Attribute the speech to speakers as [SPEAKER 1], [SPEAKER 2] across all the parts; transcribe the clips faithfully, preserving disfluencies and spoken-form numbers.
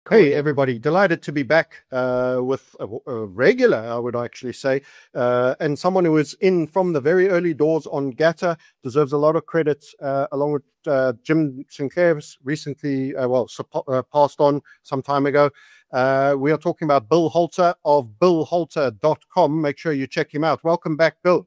[SPEAKER 1] Hey, everybody. Delighted to be back uh, with a, a regular, I would actually say, uh, and someone who was in from the very early doors on Gatta, deserves a lot of credit, uh, along with uh, Jim Sinclair, recently, uh, well, suppo- uh, passed on some time ago. Uh, we are talking about Bill Halter of bill halter dot com. Make sure you check him out. Welcome back, Bill.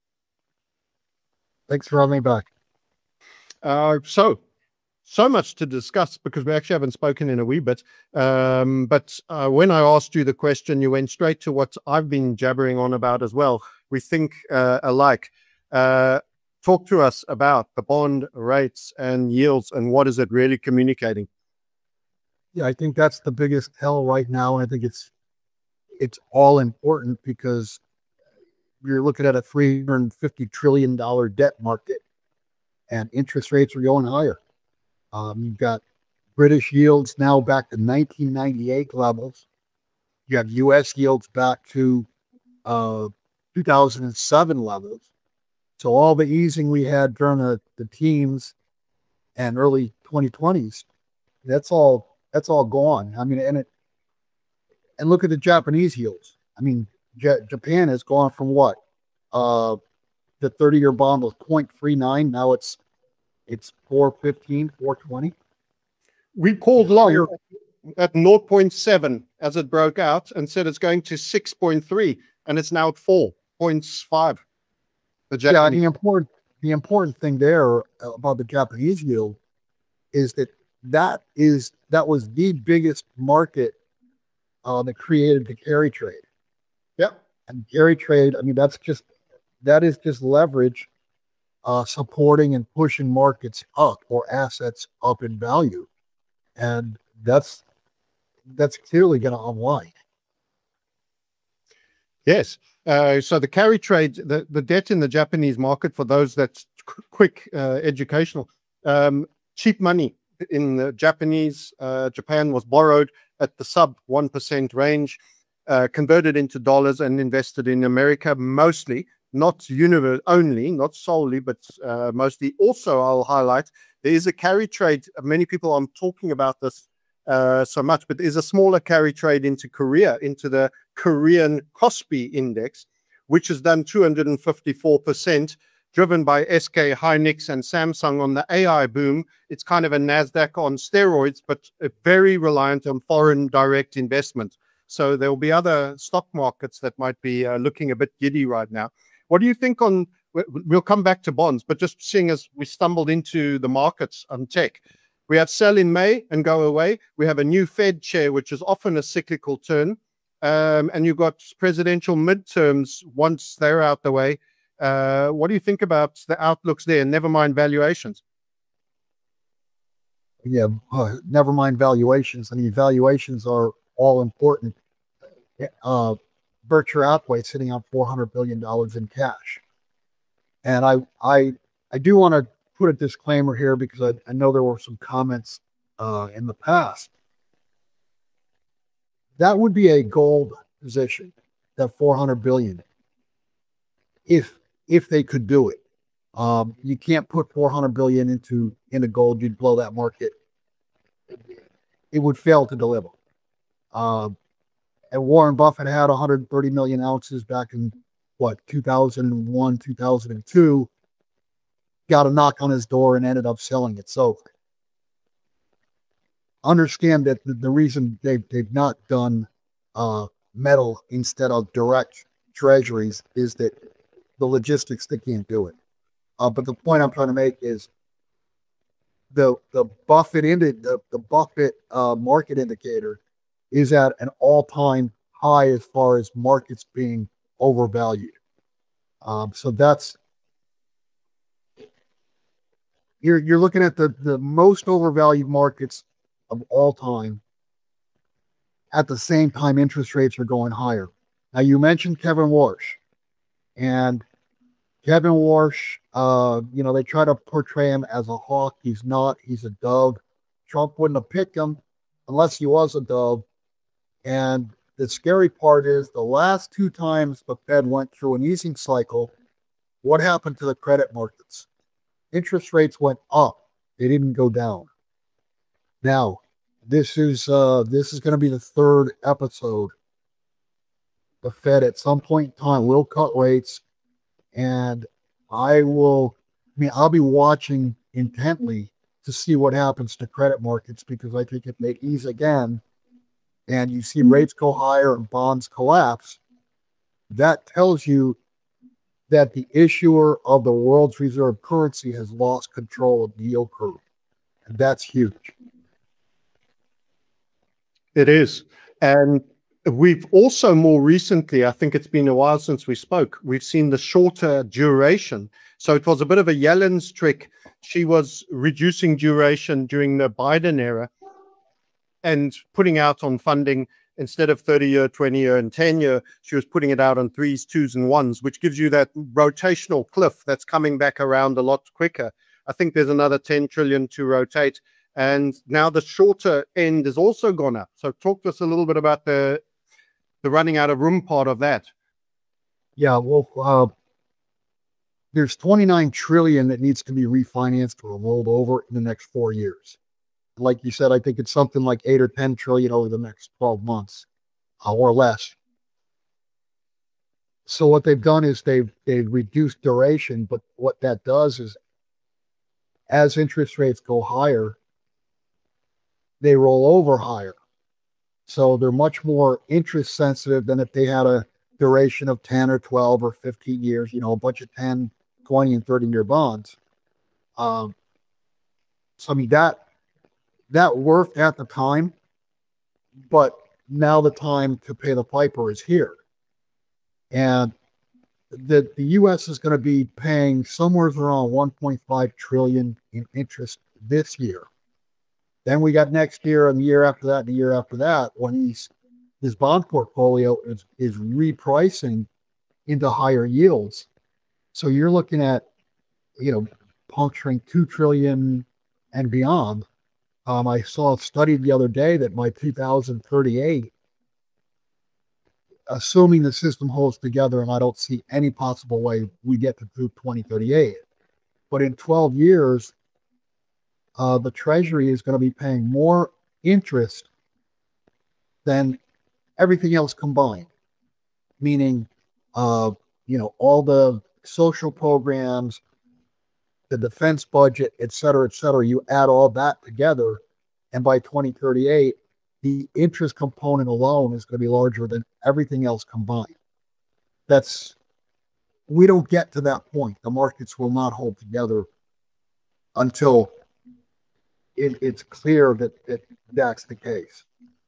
[SPEAKER 2] Thanks for having me back.
[SPEAKER 1] Uh, so, so much to discuss because we actually haven't spoken in a wee bit. Um, but uh, when I asked you the question, you went straight to what I've been jabbering on about as well. We think uh, alike. Uh, talk to us about the bond rates and yields and what is it really communicating?
[SPEAKER 2] Yeah, I think that's the biggest tell right now. And I think it's it's all important because you're looking at a three hundred fifty trillion dollars debt market and interest rates are going higher. Um, you've got British yields now back to nineteen ninety-eight levels. You have U S yields back to uh, two thousand seven levels. So all the easing we had during the, the teens and early twenty twenties, that's all that's all gone. I mean, and it and look at the Japanese yields. I mean, J- Japan has gone from what? Uh, the thirty-year bond was zero point three nine. Now it's it's four fifteen, four twenty.
[SPEAKER 1] We called long at zero point seven as it broke out and said it's going to six point three, and it's now at four point five. The
[SPEAKER 2] Yeah,
[SPEAKER 1] Japanese.
[SPEAKER 2] the important the important thing there about the Japanese yield is that that is that was the biggest market uh, that created the carry trade.
[SPEAKER 1] Yep.
[SPEAKER 2] And carry trade, I mean, that's just that is just leverage uh, supporting and pushing markets up or assets up in value, and that's that's clearly going to unwind.
[SPEAKER 1] Yes. Uh, so the carry trade, the, the debt in the Japanese market, for those that's qu- quick uh, educational, um, cheap money in the Japanese, uh, Japan was borrowed at the sub one percent range, uh, converted into dollars and invested in America mostly, not universe only, not solely, but uh, mostly. Also, I'll highlight there is a carry trade. Many people are talking about this uh, so much, but there's a smaller carry trade into Korea, into the Korean Kospi index, which has done two hundred fifty-four percent, driven by S K Hynix and Samsung on the A I boom. It's kind of a NASDAQ on steroids, but very reliant on foreign direct investment. So there will be other stock markets that might be uh, looking a bit giddy right now. What do you think on, we'll come back to bonds, but just seeing as we stumbled into the markets on tech, we have sell in May and go away. We have a new Fed chair, which is often a cyclical turn. Um, and you've got presidential midterms once they're out the way. Uh, what do you think about the outlooks there? Never mind valuations.
[SPEAKER 2] Yeah, uh, never mind valuations. I mean, valuations are all important. Uh, Berkshire Hathaway sitting on four hundred billion dollars in cash, and I I I do want to put a disclaimer here because I, I know there were some comments uh, in the past. That would be a gold position, that four hundred billion dollars, if if they could do it. Um, you can't put four hundred billion dollars into into gold. You'd blow that market. It would fail to deliver. Um, and Warren Buffett had one hundred thirty million ounces back in what two thousand one, two thousand two. Got a knock on his door and ended up selling it. So understand that the, the reason they've, they've not done uh, metal instead of direct treasuries is that the logistics, they can't do it. Uh, but the point I'm trying to make is the the Buffett ended the, the Buffett uh, market indicator is at an all-time high as far as markets being overvalued. Um, so that's you're you're looking at the the most overvalued markets of all time. At the same time, interest rates are going higher. Now you mentioned Kevin Warsh, and Kevin Warsh, uh, you know, they try to portray him as a hawk. He's not. He's a dove. Trump wouldn't have picked him unless he was a dove. And the scary part is the last two times the Fed went through an easing cycle, what happened to the credit markets? Interest rates went up. They didn't go down. Now, This is uh, this is going to be the third episode. The Fed at some point in time will cut rates, and I will. I mean, I'll be watching intently to see what happens to credit markets, because I think if they ease again, and you see rates go higher and bonds collapse, that tells you that the issuer of the world's reserve currency has lost control of the yield curve. And that's huge.
[SPEAKER 1] It is. And we've also more recently, I think it's been a while since we spoke, we've seen the shorter duration. So it was a bit of a Yellen's trick. She was reducing duration during the Biden era and putting out on funding instead of thirty year, twenty year, and ten year, she was putting it out on threes, twos, and ones, which gives you that rotational cliff that's coming back around a lot quicker. I think there's another ten trillion to rotate. And now the shorter end has also gone up. So talk to us a little bit about the the running out of room part of that.
[SPEAKER 2] Yeah, well, uh, there's twenty-nine trillion that needs to be refinanced or rolled over in the next four years. Like you said, I think it's something like eight or ten trillion over the next twelve months uh, or less. So what they've done is they've, they've reduced duration, but what that does is as interest rates go higher, they roll over higher. So they're much more interest sensitive than if they had a duration of ten or twelve or fifteen years, you know, a bunch of ten, twenty, and thirty year bonds. Um, so I mean, that, that worked at the time, but now the time to pay the piper is here. And the, the U S is going to be paying somewhere around one point five trillion in interest this year. Then we got next year and the year after that and the year after that, when he's, his bond portfolio is, is repricing into higher yields. So you're looking at, you know, puncturing two trillion and beyond. Um, I saw a study the other day that by two thousand thirty-eight, assuming the system holds together, and I don't see any possible way we get to twenty thirty-eight, but in twelve years, uh, the Treasury is going to be paying more interest than everything else combined, meaning, uh, you know, all the social programs, the defense budget, et cetera, et cetera. You add all that together, and by twenty thirty-eight, the interest component alone is going to be larger than everything else combined. That's, we don't get to that point. The markets will not hold together until it, it's clear that, that that's the case.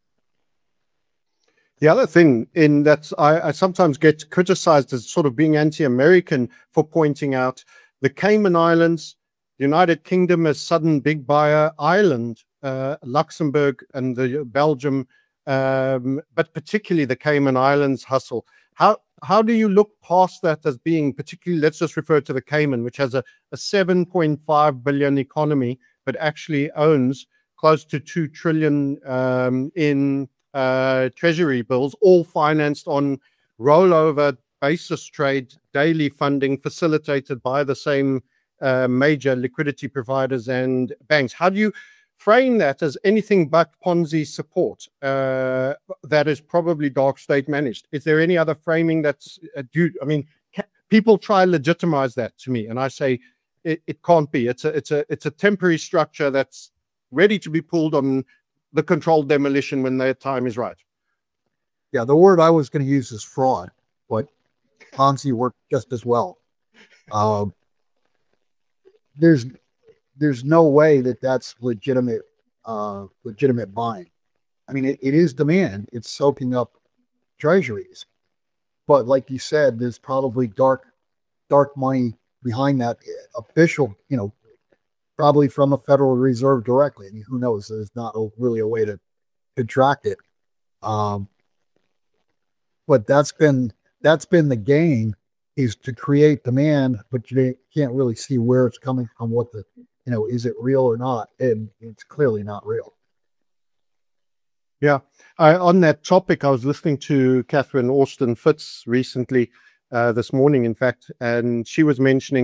[SPEAKER 1] The other thing in that I, I sometimes get criticized as sort of being anti-American for pointing out the Cayman Islands, the United Kingdom as sudden big buyer, Ireland, uh, Luxembourg, and the Belgium, um, but particularly the Cayman Islands hustle. How how do you look past that as being particularly? Let's just refer to the Cayman, which has a, a seven point five billion economy, but actually owns close to two trillion um, in uh, treasury bills, all financed on rollover basis trade, daily funding facilitated by the same uh, major liquidity providers and banks. How do you frame that as anything but Ponzi support uh, that is probably dark state managed? Is there any other framing that's uh, due? I mean, people try to legitimize that to me, and I say it, it can't be. It's a it's a it's a temporary structure that's ready to be pulled on the controlled demolition when their time is right.
[SPEAKER 2] Yeah, the word I was going to use is fraud, but Ponzi worked just as well. Um, there's there's no way that that's legitimate uh, legitimate buying. I mean, it, it is demand. It's soaking up treasuries, but like you said, there's probably dark dark money behind that, official, you know, probably from the Federal Reserve directly. I mean, who knows? There's not a, really a way to, to track it. Um, but that's been that's been the game, is to create demand, but you can't really see where it's coming from. What the, you know, is it real or not? And it's clearly not real.
[SPEAKER 1] Yeah. I, on that topic, I was listening to Catherine Austin Fitts recently, uh, this morning, in fact, and she was mentioning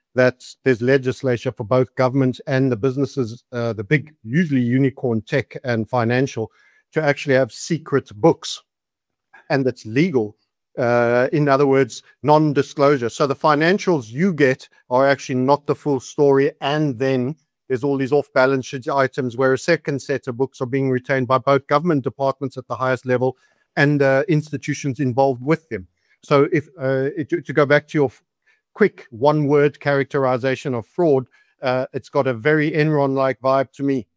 [SPEAKER 1] that there's legislation for both government and the businesses, uh, the big, usually unicorn tech and financial, to actually have secret books, and that's legal. Uh, in other words, non-disclosure. So the financials you get are actually not the full story, and then there's all these off-balance sheet items where a second set of books are being retained by both government departments at the highest level and uh, institutions involved with them. So if uh, to, to go back to your quick one-word characterization of fraud, uh, it's got a very Enron-like vibe to me.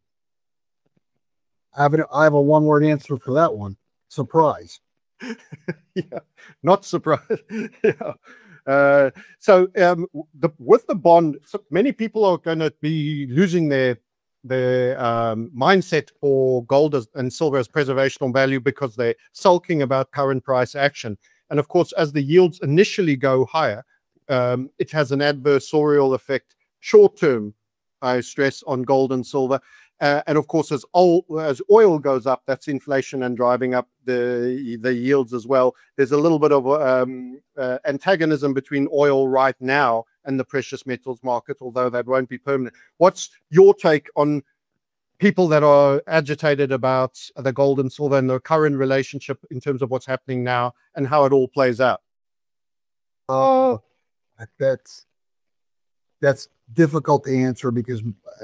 [SPEAKER 2] I have, a, I have a one-word answer for that one. Surprise.
[SPEAKER 1] Yeah, not surprised. Yeah. Uh, so um, the, with the bond, so many people are going to be losing their their um, mindset for gold as, and silver as preservational value because they're sulking about current price action. And of course, as the yields initially go higher, um, it has an adversarial effect short term, I stress, on gold and silver. Uh, and of course, as oil, as oil goes up, that's inflation and driving up the the yields as well. There's a little bit of um, uh, antagonism between oil right now and the precious metals market, although that won't be permanent. What's your take on people that are agitated about the gold and silver and the current relationship in terms of what's happening now and how it all plays out?
[SPEAKER 2] Oh, that's that's difficult to answer because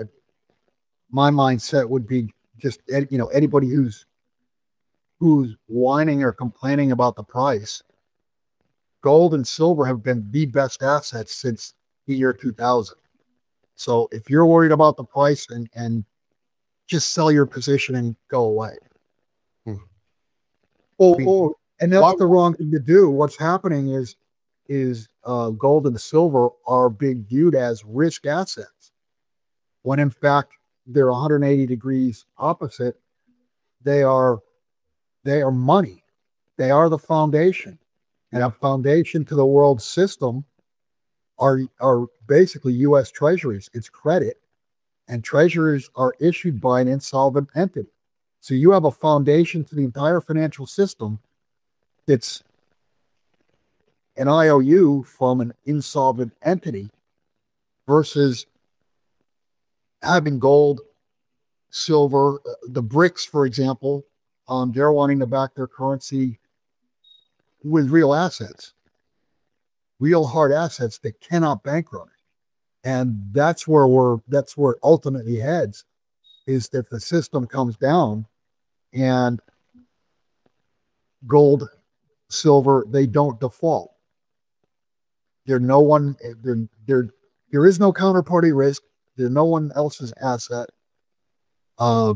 [SPEAKER 2] my mindset would be just, you know, anybody who's who's whining or complaining about the price. Gold and silver have been the best assets since the year two thousand. So if you're worried about the price, and and just sell your position and go away.
[SPEAKER 1] Hmm. Or,
[SPEAKER 2] I mean,
[SPEAKER 1] or
[SPEAKER 2] and that's the wrong thing to do. What's happening is is uh, gold and silver are being viewed as risk assets, when in fact they're one hundred eighty degrees opposite. They are they are money. They are the foundation, and a foundation to the world system are are basically U S treasuries. It's credit, and treasuries are issued by an insolvent entity. So you have a foundation to the entire financial system that's an I O U from an insolvent entity versus having gold, silver, uh, the BRICS, for example. Um, they're wanting to back their currency with real assets, real hard assets that cannot bankrupt. And that's where we're, that's where it ultimately heads, is that the system comes down and gold, silver, they don't default. There no one, there, there, there is no counterparty risk. There's no one else's asset. Uh,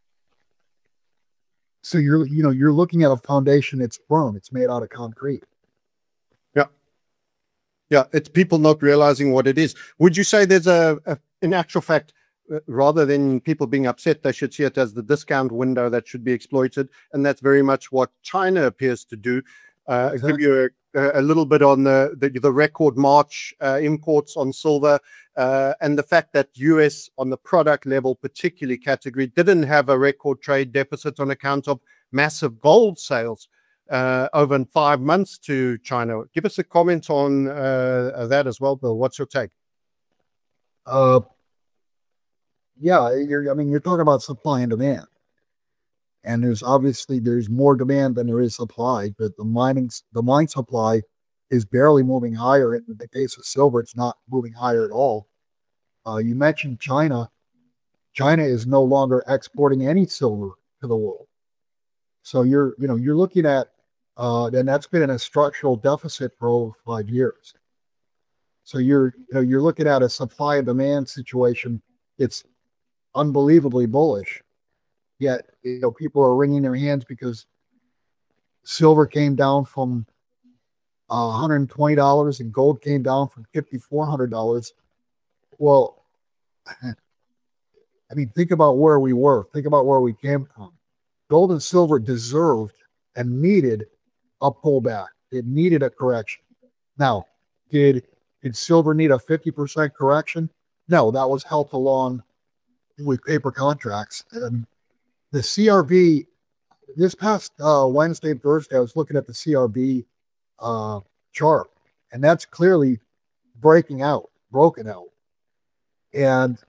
[SPEAKER 2] so you're, you know, you're looking at a foundation that's firm. It's made out of concrete.
[SPEAKER 1] Yeah. Yeah. It's people not realizing what it is. Would you say there's a, a in actual fact, uh, rather than people being upset, they should see it as the discount window that should be exploited? And that's very much what China appears to do. Uh, exactly. Give you a, a little bit on the, the, the record March uh, imports on silver, uh, and the fact that U S on the product level, particularly category, didn't have a record trade deficit on account of massive gold sales uh, over five months to China. Give us a comment on uh, that as well, Bill. What's your take?
[SPEAKER 2] Uh, yeah, you're, I mean, you're talking about supply and demand. And there's obviously, there's more demand than there is supply, but the mining, the mine supply is barely moving higher. In the case of silver, it's not moving higher at all. Uh, you mentioned China. China is no longer exporting any silver to the world. So you're, you know, you're looking at, uh, and that's been in a structural deficit for over five years. So you're, you know, you're looking at a supply and demand situation. It's unbelievably bullish. Yet, you know, people are wringing their hands because silver came down from uh, one hundred twenty dollars and gold came down from five thousand four hundred dollars. Well, I mean, think about where we were. Think about where we came from. Gold and silver deserved and needed a pullback. It needed a correction. Now, did, did silver need a fifty percent correction? No, that was helped along with paper contracts. And the C R B, this past uh, Wednesday and Thursday, I was looking at the C R B uh, chart, and that's clearly breaking out. broken out. And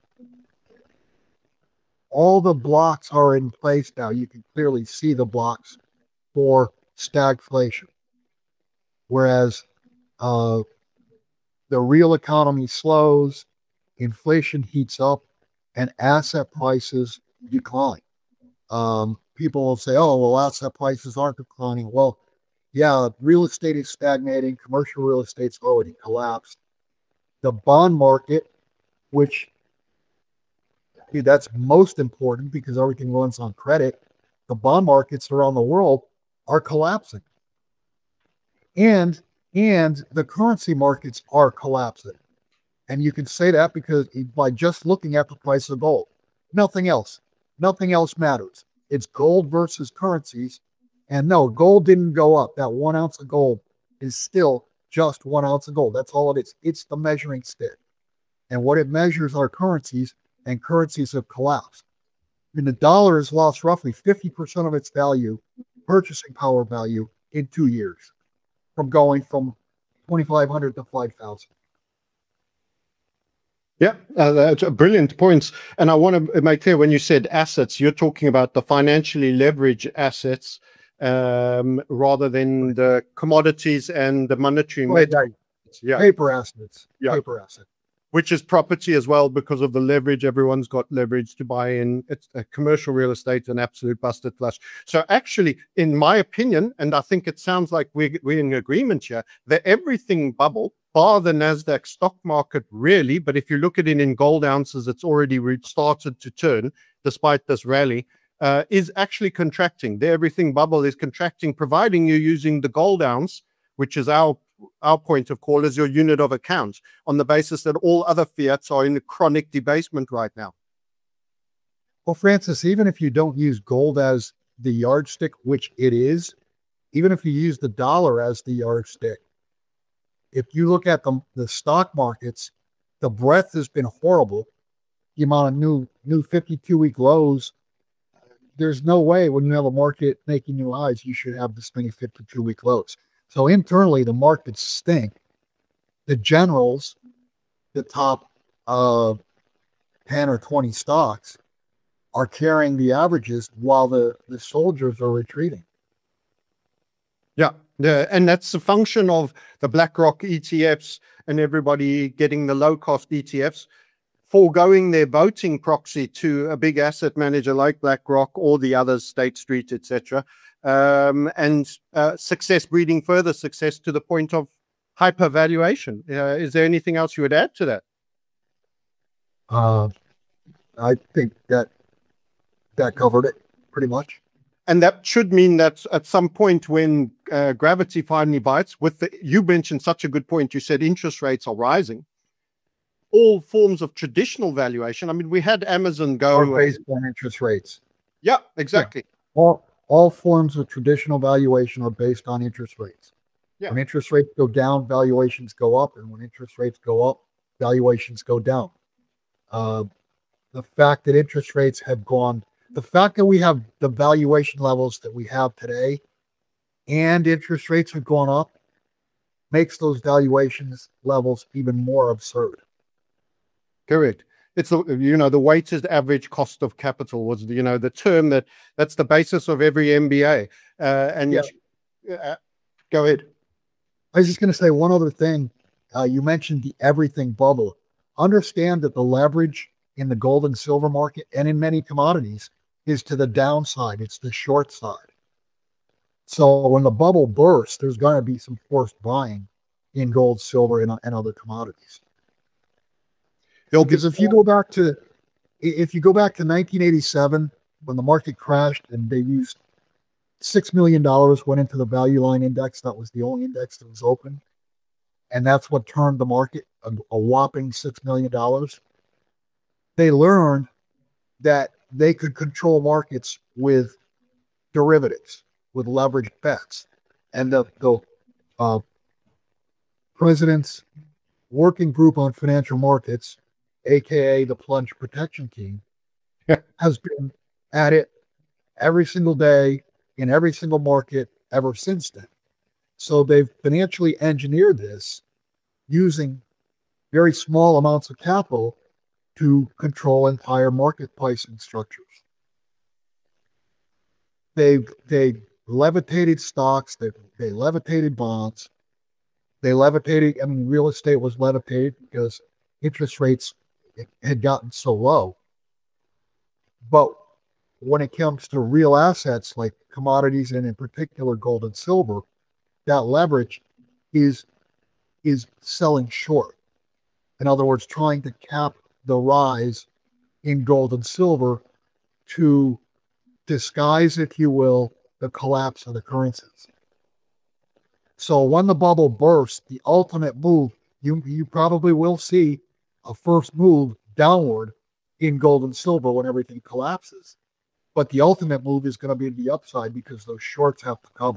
[SPEAKER 2] all the blocks are in place now. You can clearly see the blocks for stagflation. Whereas uh, the real economy slows, inflation heats up, and asset prices decline. Um, people will say, oh, well, asset prices aren't declining. Well, yeah, real estate is stagnating. Commercial real estate's already collapsed. The bond market, which that's most important because everything runs on credit, the bond markets around the world are collapsing. And and the currency markets are collapsing. And you can say that because by just looking at the price of gold, nothing else, nothing else matters. It's gold versus currencies. And no, gold didn't go up. That one ounce of gold is still just one ounce of gold. That's all it is. It's the measuring stick. And what it measures are currencies, and currencies have collapsed. I mean, the dollar has lost roughly fifty percent of its value, purchasing power value, in two years, from going from twenty-five hundred to five thousand.
[SPEAKER 1] Yeah, uh, that's a brilliant points. And I want to make clear, when you said assets, you're talking about the financially leveraged assets um, rather than the commodities and the monetary.
[SPEAKER 2] Right, right.
[SPEAKER 1] Yeah.
[SPEAKER 2] Paper assets.
[SPEAKER 1] Yeah.
[SPEAKER 2] Paper assets.
[SPEAKER 1] Which is property as well, because of the leverage. Everyone's got leverage to buy in. It's a commercial real estate, an absolute busted flush. So actually, in my opinion, and I think it sounds like we're, we're in agreement here, the everything bubble, bar the NASDAQ stock market, really, but if you look at it in gold ounces, it's already started to turn, despite this rally, uh, is actually contracting. The everything bubble is contracting, providing you're using the gold ounce, which is our our point of call, as your unit of account, on the basis that all other fiats are in chronic debasement right now.
[SPEAKER 2] Well, Francis, even if you don't use gold as the yardstick, which it is, even if you use the dollar as the yardstick, if you look at the, the stock markets, the breadth has been horrible. The amount of new new fifty-two week lows, there's no way when you have a market making new highs, you should have this many fifty-two week lows. So internally, the markets stink. The generals, the top uh, ten or twenty stocks, are carrying the averages while the, the soldiers are retreating.
[SPEAKER 1] Yeah, yeah, and that's a function of the BlackRock E T Fs and everybody getting the low-cost E T Fs, foregoing their voting proxy to a big asset manager like BlackRock or the others, State Street, et cetera, um, and uh, success breeding further success to the point of hypervaluation. Uh, is there anything else you would add to that?
[SPEAKER 2] Uh, I think that that covered it pretty much.
[SPEAKER 1] And that should mean that at some point when uh, gravity finally bites, with the, you mentioned such a good point, you said interest rates are rising. All forms of traditional valuation. I mean, we had Amazon go
[SPEAKER 2] or based on interest rates.
[SPEAKER 1] Yeah, exactly.
[SPEAKER 2] Yeah. All all forms of traditional valuation are based on interest rates. Yeah. When interest rates go down, valuations go up, and when interest rates go up, valuations go down. Uh, the fact that interest rates have gone, the fact that we have the valuation levels that we have today, and interest rates have gone up, makes those valuations levels even more absurd.
[SPEAKER 1] Correct. It's the, you know, the weighted average cost of capital was, you know, the term that that's the basis of every M B A. Uh, and yeah. uh, go ahead.
[SPEAKER 2] I was just going to say one other thing. Uh, you mentioned the everything bubble. Understand that the leverage in the gold and silver market and in many commodities is to the downside. It's the short side. So when the bubble bursts, there's going to be some forced buying in gold, silver, and, and other commodities. Because if you go back to, if you go back to nineteen eighty-seven, when the market crashed and they used six million dollars went into the value line index, that was the only index that was open. And that's what turned the market, a, a whopping six million dollars. They learned that they could control markets with derivatives, with leveraged bets. And the, the uh, president's working group on financial markets, A K A the Plunge Protection Team, has been at it every single day in every single market ever since then. So they've financially engineered this using very small amounts of capital to control entire market pricing structures. They they levitated stocks, they, they levitated bonds, they levitated, I mean, real estate was levitated because interest rates had gotten so low. But when it comes to real assets like commodities and in particular gold and silver, that leverage is is selling short. In other words, trying to cap the rise in gold and silver to disguise, if you will, the collapse of the currencies. So when the bubble bursts, the ultimate move, you, you probably will see a first move downward in gold and silver when everything collapses. But the ultimate move is going to be the upside because those shorts have to come.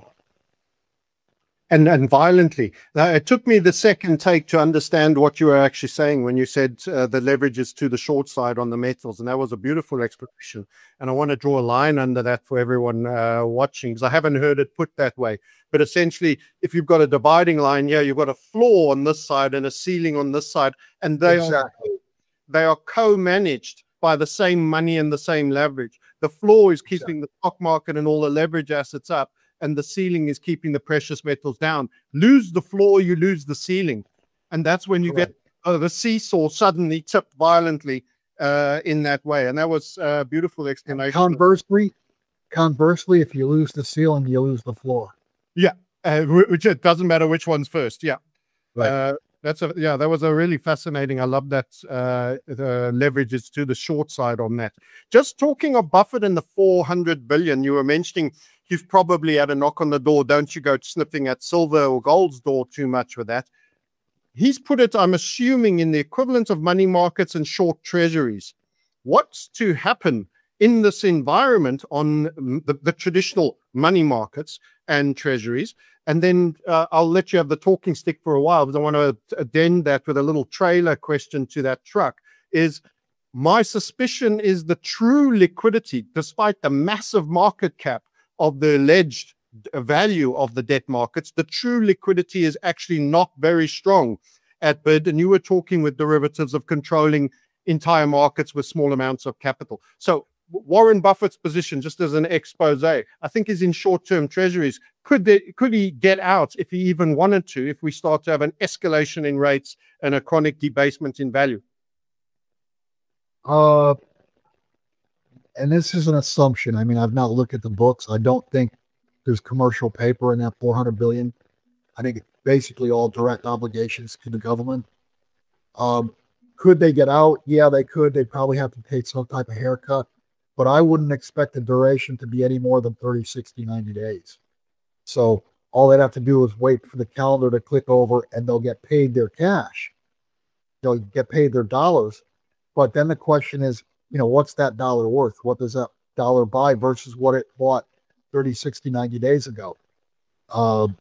[SPEAKER 1] And, and violently. Now, it took me the second take to understand what you were actually saying when you said uh, the leverage is to the short side on the metals. And that was a beautiful explanation. And I want to draw a line under that for everyone uh, watching, because I haven't heard it put that way. But essentially, if you've got a dividing line here, you've got a floor on this side and a ceiling on this side. And they
[SPEAKER 2] Exactly.
[SPEAKER 1] are, they are co-managed by the same money and the same leverage. The floor is keeping the stock market and all the leverage assets up, and the ceiling is keeping the precious metals down. Lose the floor, you lose the ceiling. And that's when you
[SPEAKER 2] Correct.
[SPEAKER 1] get uh, the seesaw suddenly tipped violently uh, in that way. And that was a beautiful explanation.
[SPEAKER 2] Conversely, conversely, if you lose the ceiling, you lose the floor.
[SPEAKER 1] Yeah, uh, which it doesn't matter which one's first. Yeah.
[SPEAKER 2] Right.
[SPEAKER 1] Uh, that's a, yeah, that was a really fascinating. I love that uh, the leverage is to the short side on that. Just talking of Buffett and the four hundred billion, you were mentioning you've probably had a knock on the door. Don't you go sniffing at silver or gold's door too much with that. He's put it, I'm assuming, in the equivalent of money markets and short treasuries. What's to happen in this environment on the, the traditional money markets and treasuries? And then uh, I'll let you have the talking stick for a while, because I want to addend that with a little trailer question to that truck. Is my suspicion is the true liquidity, despite the massive market cap of the alleged value of the debt markets, the true liquidity is actually not very strong at bid. And you were talking with derivatives of controlling entire markets with small amounts of capital. So Warren Buffett's position, just as an expose, I think is in short-term treasuries. Could they, could he get out if he even wanted to, if we start to have an escalation in rates and a chronic debasement in value?
[SPEAKER 2] Uh, and this is an assumption. I mean, I've not looked at the books. I don't think there's commercial paper in that four hundred billion. I think it's basically all direct obligations to the government. Um, could they get out? Yeah, they could. They'd probably have to take some type of haircut. But I wouldn't expect the duration to be any more than thirty, sixty, ninety days. So all they'd have to do is wait for the calendar to click over and they'll get paid their cash. They'll get paid their dollars. But then the question is, you know, what's that dollar worth? What does that dollar buy versus what it bought thirty, sixty, ninety days ago? Um,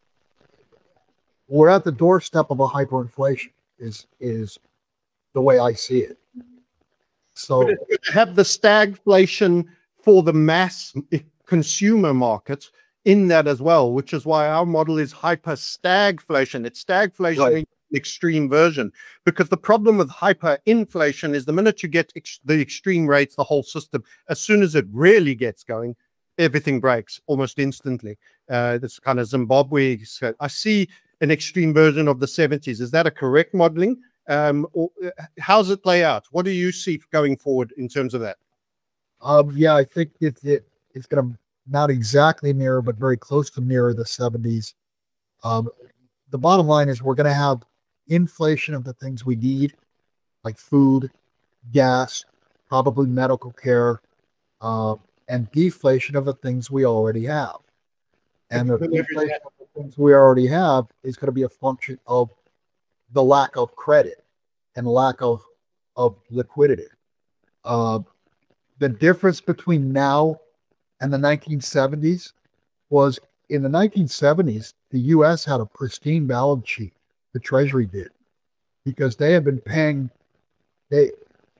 [SPEAKER 2] we're at the doorstep of a hyperinflation is, is the way I see it. So
[SPEAKER 1] But it's to have the stagflation for the mass consumer markets in that as well, which is why our model is hyper stagflation. It's stagflation
[SPEAKER 2] Right.
[SPEAKER 1] in an extreme version, because the problem with hyperinflation is the minute you get ex the extreme rates, the whole system, as soon as it really gets going, everything breaks almost instantly. Uh, this kind of Zimbabwe. So I see an extreme version of the seventies. Is that a correct modeling? Um, or uh, how's it play out? What do you see going forward in terms of that?
[SPEAKER 2] Um, yeah, I think it, it it's going to not exactly mirror, but very close to mirror the seventies. Um, the bottom line is we're going to have inflation of the things we need, like food, gas, probably medical care, uh, and deflation of the things we already have. And the deflation of the things we already have is going to be a function of the lack of credit and lack of, of liquidity. Uh, the difference between now and the nineteen seventies was in the nineteen seventies, the U S had a pristine balance sheet. The Treasury did, because they had been paying, they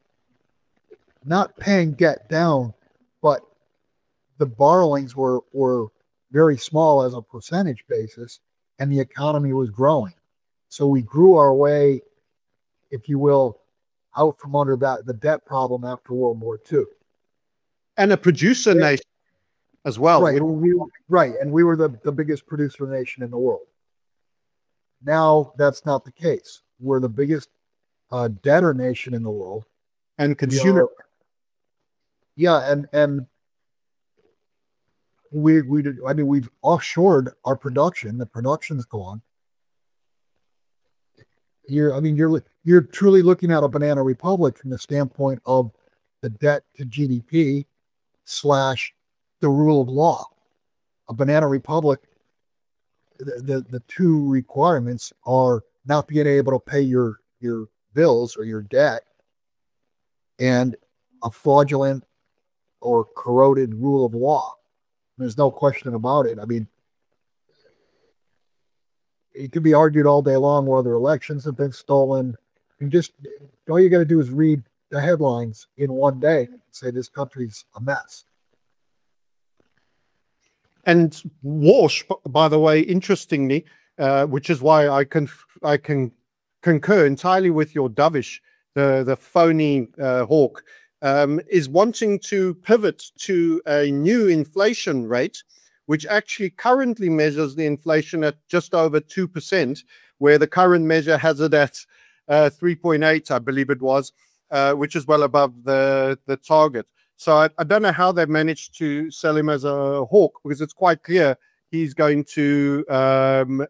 [SPEAKER 2] not paying debt down, but the borrowings were, were very small as a percentage basis, and the economy was growing. So we grew our way if you will, out from under that the debt problem after World War Two.
[SPEAKER 1] And a producer
[SPEAKER 2] Yeah.
[SPEAKER 1] nation as well.
[SPEAKER 2] Right,
[SPEAKER 1] We-
[SPEAKER 2] we, right, and we were the, the biggest producer nation in the world. Now that's not the case. We're the biggest uh, debtor nation in the world.
[SPEAKER 1] and
[SPEAKER 2] We
[SPEAKER 1] consumer.
[SPEAKER 2] are- yeah, and and we we did, I mean we've offshored our production. The production's gone. You're I mean you're you're truly looking at a banana republic from the standpoint of the debt to G D P slash the rule of law. A banana republic, the, the the two requirements are not being able to pay your your bills or your debt, and a fraudulent or corroded rule of law. There's no question about it. I mean, it could be argued all day long whether elections have been stolen. You just all you got to do is read the headlines in one day and say this country's a mess.
[SPEAKER 1] And Walsh, b- by the way, interestingly, uh, which is why I can I can concur entirely with your dovish, the the phony uh, hawk, um, is wanting to pivot to a new inflation rate, which actually currently measures the inflation at just over two percent, where the current measure has it at uh, three point eight, I believe it was, uh, which is well above the the target. So I, I don't know how they've managed to sell him as a hawk, because it's quite clear he's going to um,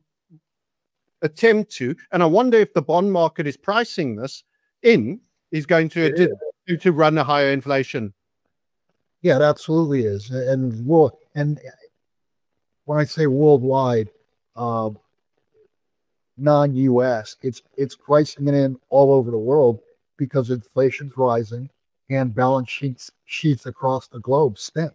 [SPEAKER 1] attempt to. And I wonder if the bond market is pricing this in. He's going to
[SPEAKER 2] It is.
[SPEAKER 1] to, to run a higher inflation.
[SPEAKER 2] Yeah, it absolutely is. And world, and when I say worldwide, uh, non-U S, it's it's pricing it in all over the world because inflation's rising and balance sheets sheets across the globe stink.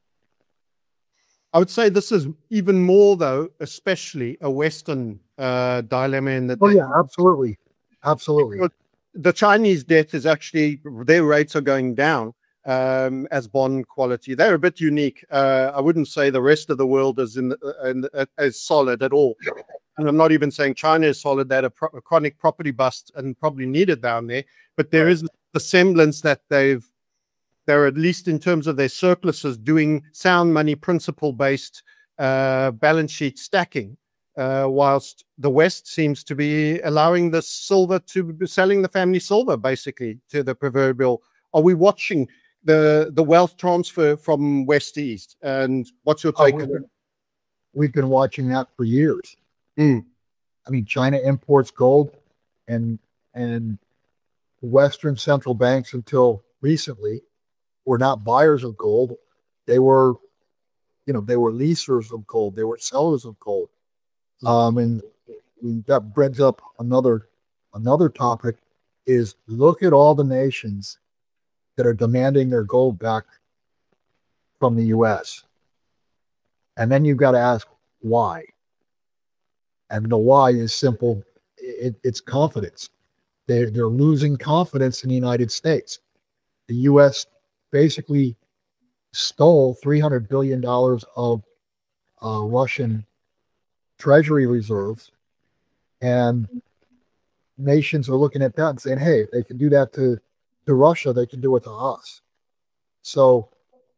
[SPEAKER 1] I would say this is even more, though, especially a Western uh, dilemma in that
[SPEAKER 2] Oh yeah, absolutely, absolutely.
[SPEAKER 1] the Chinese debt is actually, their rates are going down um, as bond quality. They're a bit unique. Uh, I wouldn't say the rest of the world is in, in, in as solid at all. And I'm not even saying China is solid. They had a, pro- a chronic property bust and probably needed down there. But there is the semblance that they've, they're at least in terms of their surpluses doing sound money principle based uh, balance sheet stacking. Uh, whilst the West seems to be allowing the silver to be selling the family silver basically to the proverbial. Are we watching the the wealth transfer from West to East? And what's your
[SPEAKER 2] Oh,
[SPEAKER 1] take?
[SPEAKER 2] we've,
[SPEAKER 1] on it?
[SPEAKER 2] been, we've been watching that for years.
[SPEAKER 1] Mm.
[SPEAKER 2] I mean, China imports gold, and and Western central banks until recently were not buyers of gold. They were, you know, they were leasers of gold. They were sellers of gold. Um, and that brings up another another topic: is look at all the nations that are demanding their gold back from the U S, and then you've got to ask why. And the why is simple: it, it's confidence. They're they're losing confidence in the United States. The U S basically stole three hundred billion dollars of uh, Russian treasury reserves, and nations are looking at that and saying, hey, if they can do that to, to Russia, they can do it to us. So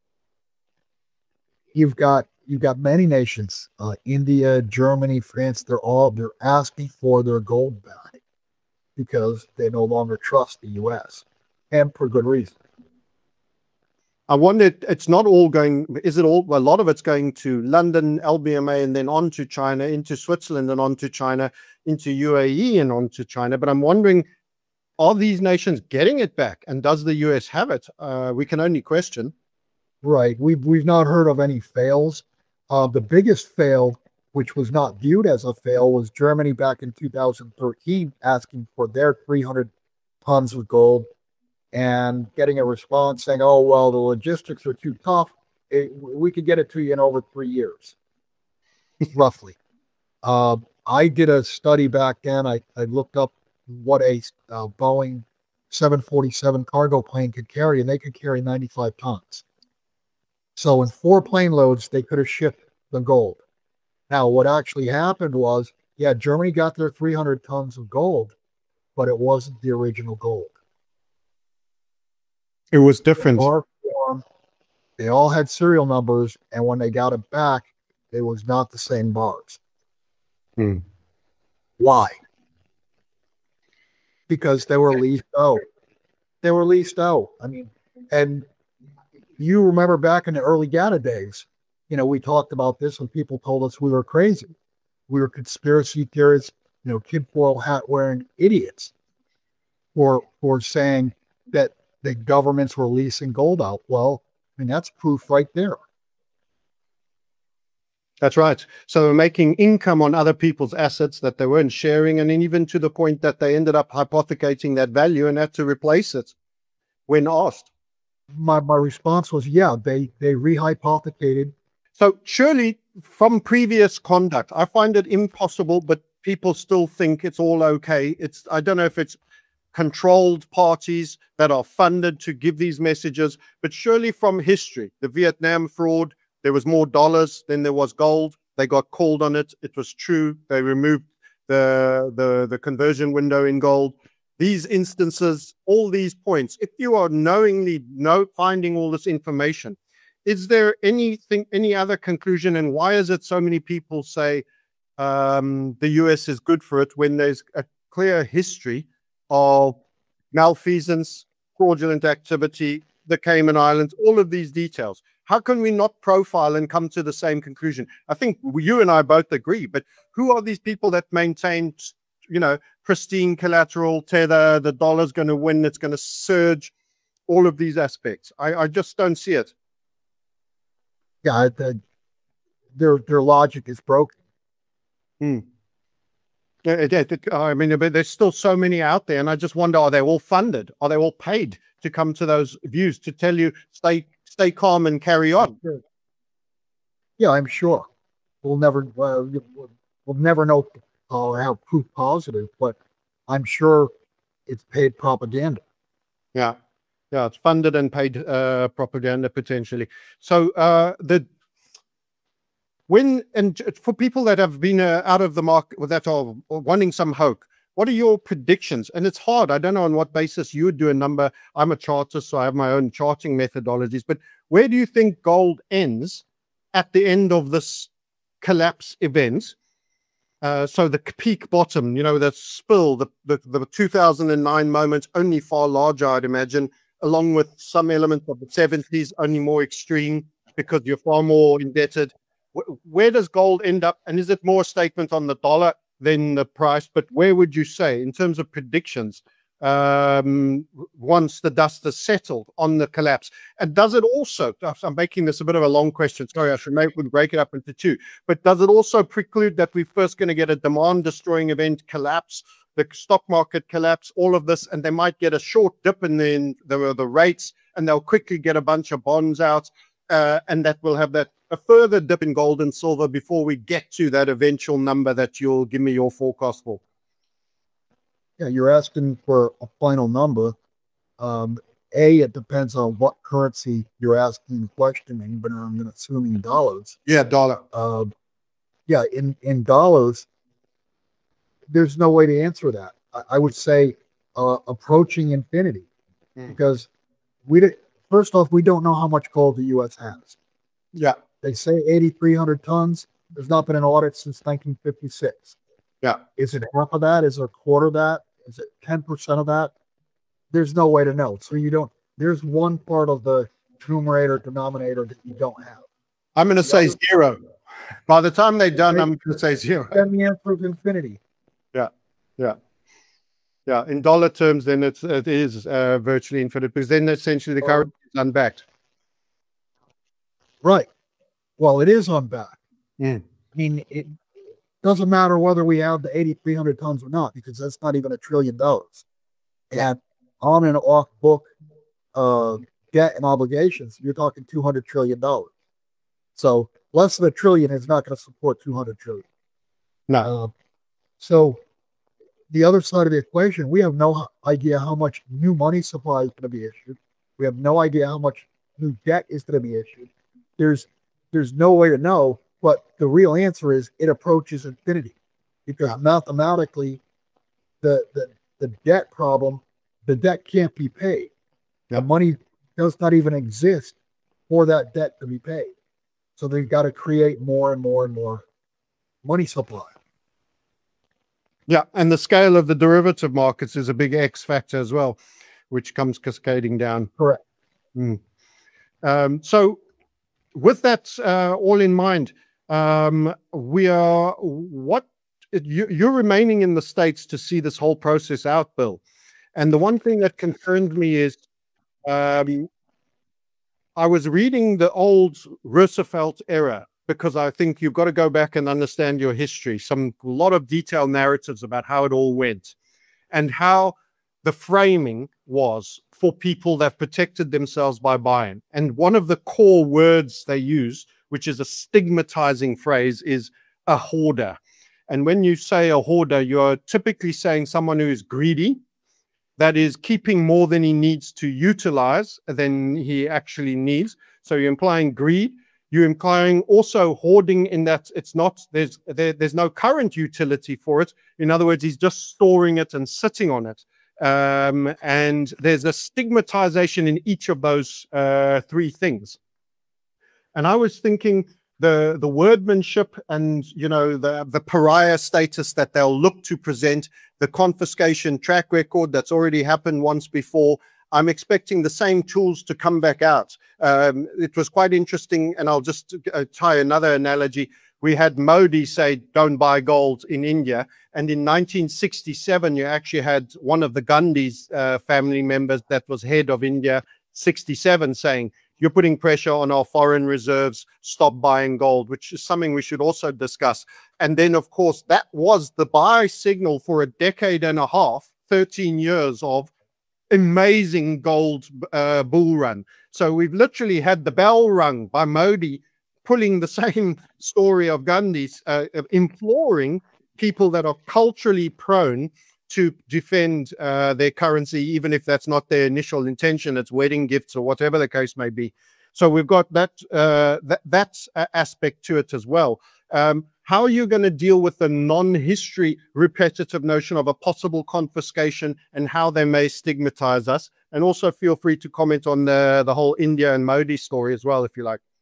[SPEAKER 2] you've got you've got many nations, uh, India, Germany, France, they're all they're asking for their gold back because they no longer trust the U S, and for good reason.
[SPEAKER 1] I wonder, it's not all going, is it all, well, a lot of it's going to London, L B M A, and then on to China, into Switzerland, and on to China, into U A E, and on to China. But I'm wondering, are these nations getting it back? And does the U S have it? Uh, we can only question.
[SPEAKER 2] Right. We've, we've not heard of any fails. Uh, the biggest fail, which was not viewed as a fail, was Germany back in two thousand thirteen asking for their three hundred tons of gold, and getting a response saying, oh, well, the logistics are too tough. It, we could get it to you in over three years, roughly. Uh, I did a study back then. I, I looked up what a uh, Boeing seven forty-seven cargo plane could carry, and they could carry ninety-five tons. So in four plane loads, they could have shipped the gold. Now, what actually happened was, yeah, Germany got their three hundred tons of gold, but it wasn't the original gold.
[SPEAKER 1] It was different.
[SPEAKER 2] Bar form, they all had serial numbers, and when they got it back, it was not the same bars.
[SPEAKER 1] Hmm.
[SPEAKER 2] Why? Because they were leased out. They were leased out. I mean, and you remember back in the early data days, you know, we talked about this when people told us we were crazy. We were conspiracy theorists, you know, tinfoil hat wearing idiots for for saying that the governments were leasing gold out. Well, I mean, that's proof right there.
[SPEAKER 1] That's right. So they're making income on other people's assets that they weren't sharing, and then even to the point that they ended up hypothecating that value and had to replace it when asked.
[SPEAKER 2] My my response was, yeah, they they rehypothecated.
[SPEAKER 1] So surely from previous conduct, I find it impossible, but people still think it's all okay. It's I don't know if it's controlled parties that are funded to give these messages, but surely from history, the Vietnam fraud, there was more dollars than there was gold. They got called on it. It was true. They removed the, the, the conversion window in gold. These instances, all these points, if you are knowingly know, finding all this information, is there anything, any other conclusion? And why is it so many people say um, the U S is good for it when there's a clear history of malfeasance, fraudulent activity, the Cayman Islands, all of these details? How can we not profile and come to the same conclusion? I think you and I both agree, but who are these people that maintain, you know, pristine collateral, tether, the dollar's going to win, it's going to surge, all of these aspects? I, I just don't see it.
[SPEAKER 2] Yeah, the, their their logic is broken.
[SPEAKER 1] Hmm. It, it, it, I mean, but there's still so many out there, and I just wonder: are they all funded? Are they all paid to come to those views to tell you stay stay calm and carry on?
[SPEAKER 2] Yeah, I'm sure we'll never uh, we'll never know uh, how proof positive, but I'm sure it's paid propaganda.
[SPEAKER 1] Yeah, yeah, it's funded and paid uh, propaganda potentially. So uh, the when and for people that have been uh, out of the market, that are wanting some hope, what are your predictions? And it's hard. I don't know on what basis you would do a number. I'm a chartist, so I have my own charting methodologies. But where do you think gold ends at the end of this collapse event? Uh, so the peak bottom, you know, the spill, the, the, the two thousand nine moment, only far larger, I'd imagine, along with some elements of the seventies, only more extreme because you're far more indebted. Where does gold end up? And is it more a statement on the dollar than the price? But where would you say, in terms of predictions, um, once the dust has settled on the collapse? And does it also, I'm making this a bit of a long question, sorry, I should make, we'll break it up into two, but does it also preclude that we're first going to get a demand-destroying event collapse, the stock market collapse, all of this, and they might get a short dip in the, the, the rates, and they'll quickly get a bunch of bonds out, uh, and that will have that a further dip in gold and silver before we get to that eventual number that you'll give me your forecast for?
[SPEAKER 2] Yeah, you're asking for a final number. Um, a, it depends on what currency you're asking questioning, but I'm assuming dollars.
[SPEAKER 1] Yeah, dollar.
[SPEAKER 2] Uh, yeah, in, in dollars, there's no way to answer that. I, I would say uh, approaching infinity, mm. because we did, first off, we don't know how much gold the U S has.
[SPEAKER 1] Yeah.
[SPEAKER 2] They say eighty-three hundred tons. There's not been an audit since nineteen fifty-six.
[SPEAKER 1] Yeah.
[SPEAKER 2] Is it half of that? Is it a quarter of that? Is it ten percent of that? There's no way to know. So you don't, there's one part of the numerator denominator that you don't have.
[SPEAKER 1] I'm going to say zero. By the time they're done, I'm going to say zero.
[SPEAKER 2] Then the answer is infinity.
[SPEAKER 1] Yeah. Yeah. Yeah. In dollar terms, then it's, it is uh, virtually infinite, because then essentially the currency um, is unbacked.
[SPEAKER 2] Right. Well, it is unbacked.
[SPEAKER 1] Yeah.
[SPEAKER 2] I mean, it doesn't matter whether we have the eighty-three hundred tons or not, because that's not even a trillion dollars. And on and off book uh, debt and obligations, you're talking two hundred trillion dollars. So less than a trillion is not going to support two hundred trillion.
[SPEAKER 1] No.
[SPEAKER 2] Uh, so the other side of the equation, we have no idea how much new money supply is going to be issued. We have no idea how much new debt is going to be issued. There's There's no way to know, but the real answer is it approaches infinity, because mathematically, the the the debt problem, the debt can't be paid.
[SPEAKER 1] Yep.
[SPEAKER 2] The money does not even exist for that debt to be paid. So they've got to create more and more and more money supply.
[SPEAKER 1] Yeah, and the scale of the derivative markets is a big X factor as well, which comes cascading down.
[SPEAKER 2] Correct.
[SPEAKER 1] Mm. Um, so with that uh, all in mind, um, we are, what, you, you're remaining in the States to see this whole process out, Bill. And the one thing that concerned me is, um, I was reading the old Roosevelt era, because I think you've got to go back and understand your history. Some a lot of detailed narratives about how it all went and how the framing was for people that protected themselves by buying. And one of the core words they use, which is a stigmatizing phrase, is a hoarder. And when you say a hoarder, you're typically saying someone who is greedy, that is keeping more than he needs to utilize than he actually needs. So you're implying greed. You're implying also hoarding in that it's not, there's there, there's no current utility for it. In other words, he's just storing it and sitting on it. Um, and there's a stigmatization in each of those uh, three things. And I was thinking the the wordmanship and, you know, the the pariah status that they'll look to present, the confiscation track record that's already happened once before. I'm expecting the same tools to come back out. Um, it was quite interesting, and I'll just uh, tie another analogy. We had Modi say, don't buy gold in India. And in nineteen sixty-seven, you actually had one of the Gandhi's uh, family members that was head of India, sixty-seven, saying, you're putting pressure on our foreign reserves, stop buying gold, which is something we should also discuss. And then, of course, that was the buy signal for a decade and a half, thirteen years of amazing gold uh, bull run. So we've literally had the bell rung by Modi, pulling the same story of Gandhi's, uh, imploring people that are culturally prone to defend uh, their currency, even if that's not their initial intention, it's wedding gifts or whatever the case may be. So we've got that, uh, that, that aspect to it as well. Um, how are you going to deal with the non-history repetitive notion of a possible confiscation and how they may stigmatize us? And also feel free to comment on the, the whole India and Modi story as well, if you like.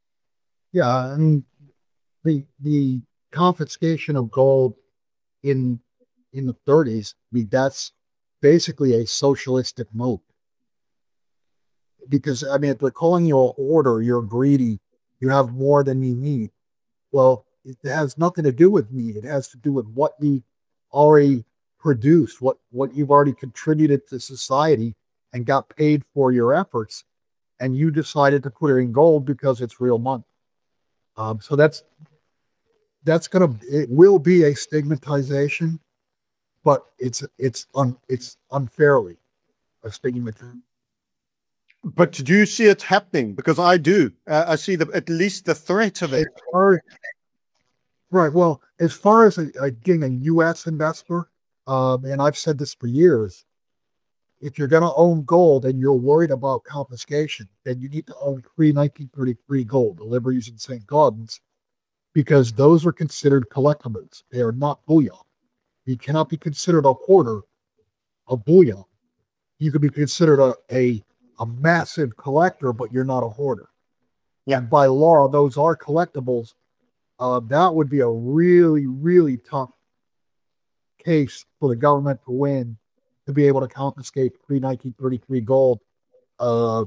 [SPEAKER 2] Yeah, and the the confiscation of gold in in the thirties, I mean, that's basically a socialistic move. Because, I mean, if they're calling you a hoarder, you're greedy, you have more than you need. Well, it has nothing to do with need. It has to do with what you already produced, what, what you've already contributed to society and got paid for your efforts. And you decided to put it in gold because it's real money. Um, so that's, that's going to, it will be a stigmatization, but it's, it's, un, it's unfairly a stigmatization.
[SPEAKER 1] But do you see it happening? Because I do. Uh, I see the, at least the threat of it.
[SPEAKER 2] Far, right. Well, as far as a, a, getting a U S investor, um, and I've said this for years, if you're going to own gold and you're worried about confiscation, then you need to own pre nineteen thirty-three gold, the Liberties and Saint Gaudens, because those are considered collectibles. They are not bullion. You cannot be considered a hoarder of bullion. You could be considered a, a a massive collector, but you're not a hoarder.
[SPEAKER 1] Yeah.
[SPEAKER 2] And by law, those are collectibles. Uh, that would be a really, really tough case for the government to win, to be able to confiscate pre nineteen thirty-three gold. Uh,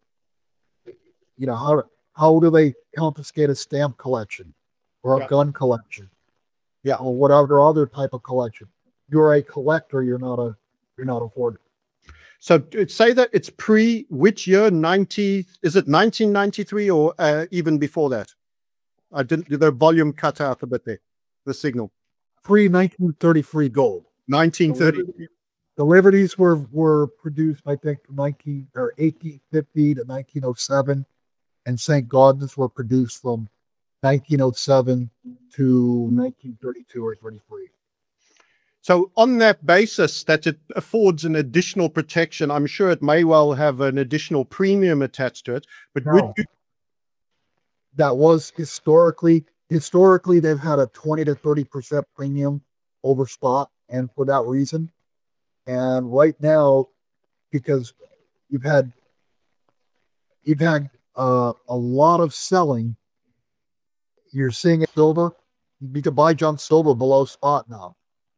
[SPEAKER 2] you know, how, how do they confiscate a stamp collection or a
[SPEAKER 1] yeah.
[SPEAKER 2] gun collection?
[SPEAKER 1] Yeah.
[SPEAKER 2] Or whatever other type of collection. You're a collector, you're not a, you're not a hoarder.
[SPEAKER 1] So say that it's pre which year? ninety, is it nineteen ninety-three or uh, even before that? I didn't, the volume cut out a bit there, the signal.
[SPEAKER 2] Pre nineteen thirty-three gold.
[SPEAKER 1] nineteen thirty.
[SPEAKER 2] The Liberties were, were produced, I think, from nineteen or eighteen fifty to nineteen oh seven, and Saint Gaudens were produced from nineteen oh seven to nineteen thirty-two or thirty-three.
[SPEAKER 1] So on that basis, that it affords an additional protection, I'm sure it may well have an additional premium attached to it. But
[SPEAKER 2] no.
[SPEAKER 1] would you...
[SPEAKER 2] that was historically, historically, they've had a twenty to thirty percent premium over spot. And for that reason, And right now, because you've had you've had uh, a lot of selling, you're seeing it silver. You can buy junk silver below spot now.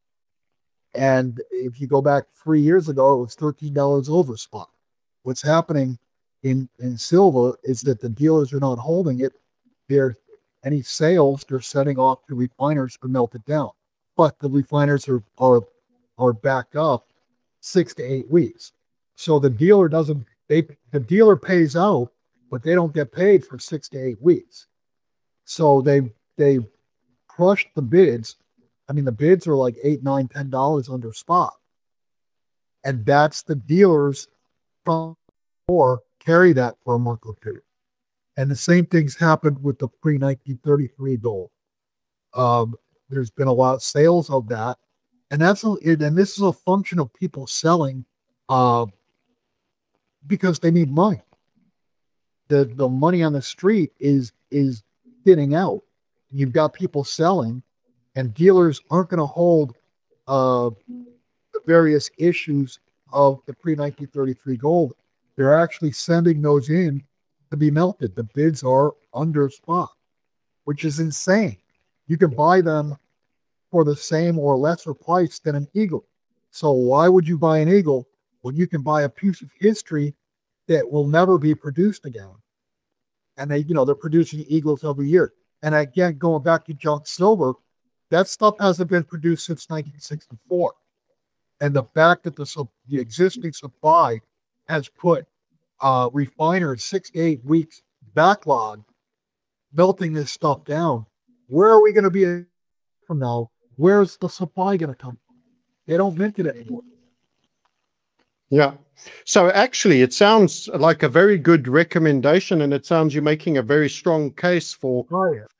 [SPEAKER 2] And if you go back three years ago, it was thirteen dollars over spot. What's happening in, in silver is that the dealers are not holding it. They're any sales they're setting off to refiners to melt it down. But the refiners are are are backed up six to eight weeks. So the dealer doesn't they the dealer pays out, but they don't get paid for six to eight weeks. So they they crushed the bids. I mean, the bids are like eight, nine, ten dollars under spot. And that's the dealers from or carry that for a month or two. And the same things happened with the pre nineteen thirty-three gold. Um, there's been a lot of sales of that. And that's a, and this is a function of people selling uh, because they need money. The the money on the street is is thinning out. You've got people selling, and dealers aren't going to hold uh, the various issues of the pre nineteen thirty-three gold. They're actually sending those in to be melted. The bids are under spot, which is insane. You can buy them for the same or lesser price than an eagle. So why would you buy an eagle when you can buy a piece of history that will never be produced again? And they, you know, they're producing eagles every year. And again, going back to junk silver, that stuff hasn't been produced since nineteen sixty-four. And the fact that the, the existing supply has put uh, refiners six to eight weeks backlog melting this stuff down, where are we going to be from now? Where's the supply going to come from? They don't mint it anymore.
[SPEAKER 1] Yeah. So actually, it sounds like a very good recommendation, and it sounds you're making a very strong case for
[SPEAKER 2] Buy it.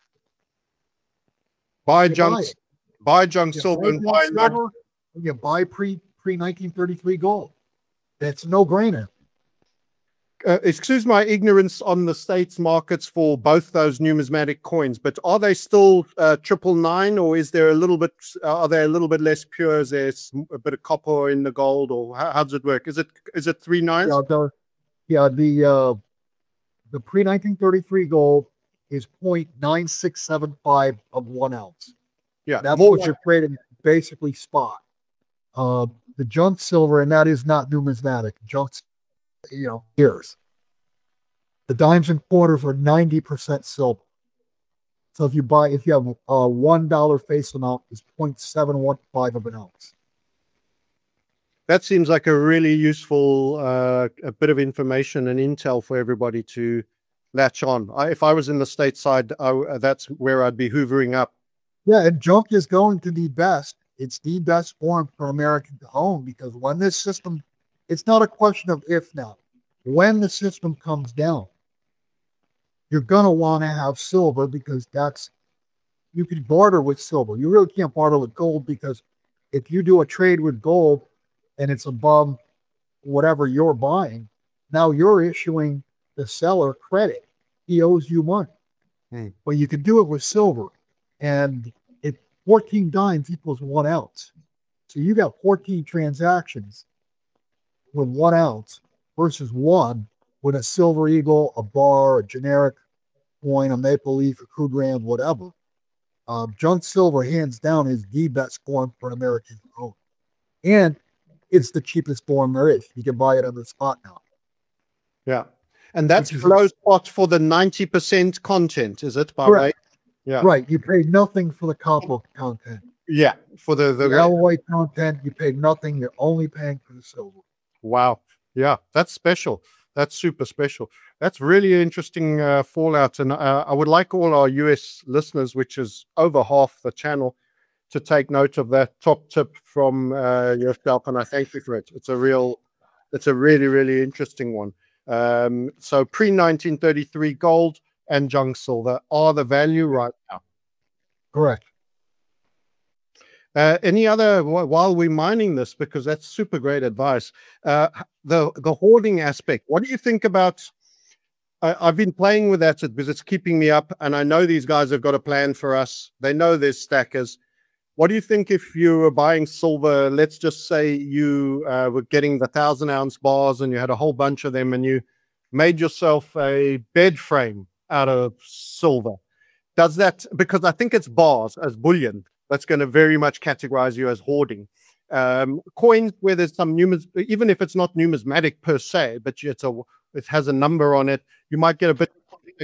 [SPEAKER 1] buy
[SPEAKER 2] You
[SPEAKER 1] junk,
[SPEAKER 2] buy it.
[SPEAKER 1] buy junk
[SPEAKER 2] You
[SPEAKER 1] silver
[SPEAKER 2] buy
[SPEAKER 1] and
[SPEAKER 2] junk
[SPEAKER 1] buy
[SPEAKER 2] silver, and you buy pre pre nineteen thirty-three gold. That's no brainer.
[SPEAKER 1] Uh, excuse my ignorance on the states markets for both those numismatic coins, but are they still uh, triple nine, or is there a little bit? Uh, are they a little bit less pure? Is there a bit of copper in the gold, or how, how does it work? Is it is it three nines?
[SPEAKER 2] Yeah, the yeah the uh, the pre nineteen thirty-three gold is zero point nine six seven five of one ounce.
[SPEAKER 1] Yeah,
[SPEAKER 2] That's
[SPEAKER 1] more
[SPEAKER 2] what you're trading basically spot. Uh, the junk silver, and that is not numismatic. Junk, you know, years. The dimes and quarters are ninety percent silver. So if you buy, if you have a one dollar face amount, is zero point seven one five of an ounce.
[SPEAKER 1] That seems like a really useful uh, a bit of information and intel for everybody to latch on. I, if I was in the stateside, I, that's where I'd be hoovering up.
[SPEAKER 2] Yeah, and junk is going to be best. It's the best form for American to own, because when this system, it's not a question of if now. When the system comes down, you're going to want to have silver, because that's, you can barter with silver. You really can't barter with gold, because if you do a trade with gold and it's above whatever you're buying, now you're issuing the seller credit. He owes you money.
[SPEAKER 1] Hmm.
[SPEAKER 2] But you can do it with silver. And it fourteen dimes equals one ounce. So you got fourteen transactions with one ounce versus one with a silver eagle, a bar, a generic coin, a maple leaf, a crude rand, whatever. Um, junk silver, hands down, is the best form for an American to own. And it's the cheapest form there is. You can buy it on the spot now.
[SPEAKER 1] Yeah. And that's
[SPEAKER 2] Which is-
[SPEAKER 1] flow spot for the ninety percent content, is it? By
[SPEAKER 2] Correct.
[SPEAKER 1] way? Yeah.
[SPEAKER 2] Right. You pay nothing for the copper content.
[SPEAKER 1] Yeah. For the, the,
[SPEAKER 2] The alloy content, you pay nothing. You're only paying for the silver.
[SPEAKER 1] wow. Yeah. That's special. That's super special. That's really interesting uh, fallout. And uh, I would like all our U S listeners, which is over half the channel, to take note of that top tip from uh, yourself. And I thank you for it. It's a real, it's a really, really interesting one. Um, so pre nineteen thirty-three gold and junk silver are the value right now.
[SPEAKER 2] Correct.
[SPEAKER 1] Uh, any other, while we're mining this, because that's super great advice, uh, the, the hoarding aspect, what do you think about, I, I've been playing with that because it's keeping me up, and I know these guys have got a plan for us. They know there's stackers. What do you think if you were buying silver? Let's just say you uh, were getting the thousand ounce bars and you had a whole bunch of them and you made yourself a bed frame out of silver. Does that, because I think it's bars as bullion, that's going to very much categorize you as hoarding. Um, coins where there's some numbers, even if it's not numismatic per se, but it's a, it has a number on it, you might get a bit.